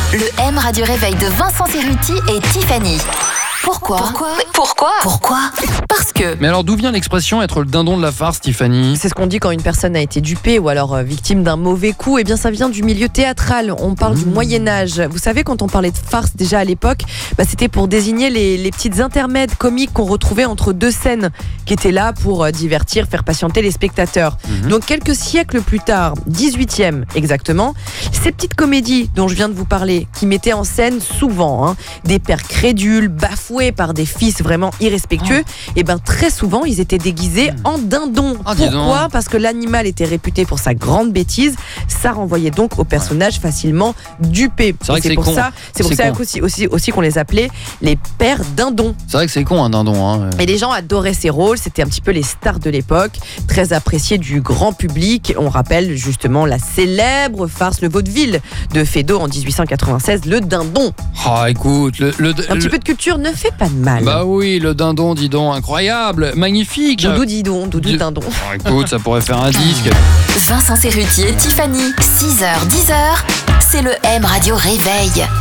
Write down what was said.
Le M Radio Réveil de Vincent Cerruti et Tiffany. Pourquoi Parce que... Mais alors d'où vient l'expression être le dindon de la farce, Tiffany ? C'est ce qu'on dit quand une personne a été dupée ou alors victime d'un mauvais coup. Eh bien, ça vient du milieu théâtral. On parle du Moyen-Âge. Vous savez, quand on parlait de farce déjà à l'époque, c'était pour désigner les petites intermèdes comiques qu'on retrouvait entre deux scènes qui étaient là pour divertir, faire patienter les spectateurs. Donc, quelques siècles plus tard, 18e exactement, ces petites comédies dont je viens de vous parler, qui mettaient en scène souvent des pères crédules, bafoués par des fils vraiment irrespectueux, et très souvent ils étaient déguisés en dindons. Pourquoi ? Parce que l'animal était réputé pour sa grande bêtise. Ça renvoyait donc au personnage facilement dupé. C'est vrai que c'est pour con. ça, c'est pour ça aussi qu'on les appelait les pères dindons. C'est vrai que c'est con un dindon. Et les gens adoraient ces rôles. C'était un petit peu les stars de l'époque, très appréciés du grand public. On rappelle justement la célèbre farce Le Vaudeville de Feydeau en 1896, le dindon. Écoute, un petit peu de culture ne fait pas de mal. Bah oui, le dindon, dis donc, incroyable, magnifique. Doudou dindon. Écoute, ça pourrait faire un disque. Vincent Cerruti et Tiffany, 6h-10h, c'est le M Radio Réveil.